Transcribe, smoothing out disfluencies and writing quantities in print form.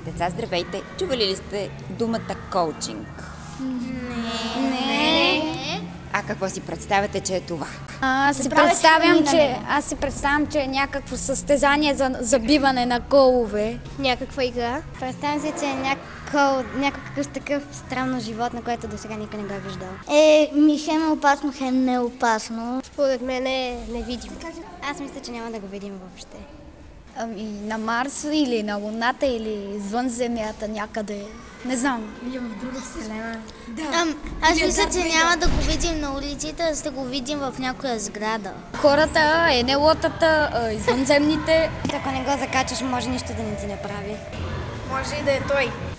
Деца, здравейте! Чували ли сте думата коучинг? Не. А какво си представяте, че е това? Аз си представям, че е някакво състезание за забиване на голове. Някаква игра. Представям се, че е някакъв такъв странно животно, което до сега никой не го е виждал. Хем е опасно, хем не е опасно. Според мен е невидимо. Аз мисля, че няма да го видим въобще. Ами на Марс или на Луната или извън Земята някъде. Не знам. Или в друга вселена. Аз мисля, че няма да го видим на улиците, а ще го видим в някоя сграда. Хората, енелотата, извънземните. Ако не го закачаш, може нищо да не ти направи. Може и да е той.